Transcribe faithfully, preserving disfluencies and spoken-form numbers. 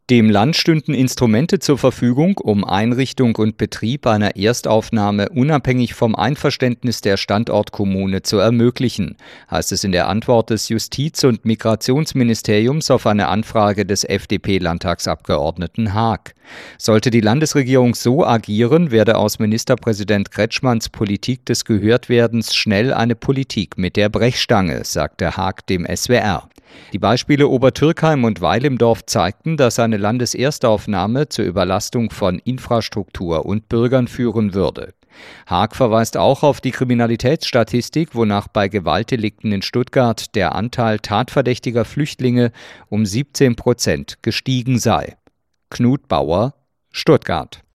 Dem Land stünden Instrumente zur Verfügung, um Einrichtung und Betrieb einer Erstaufnahme unabhängig vom Einverständnis der Standortkommune zu ermöglichen, heißt es in der Antwort des Justiz- und Migrationsministeriums auf eine Anfrage des F D P-Landtagsabgeordneten Haag. Sollte die Landesregierung so agieren, werde aus Ministerpräsident Kretschmanns Politik des Gehörtwerdens schnell eine Politik mit der Brechstange, sagte Haag dem S W R. Die Beispiele Obertürkheim und Weil im Dorf zeigten, dass eine Landeserstaufnahme zur Überlastung von Infrastruktur und Bürgern führen würde. Haag verweist auch auf die Kriminalitätsstatistik, wonach bei Gewaltdelikten in Stuttgart der Anteil tatverdächtiger Flüchtlinge um siebzehn Prozent gestiegen sei. Knut Bauer, Stuttgart.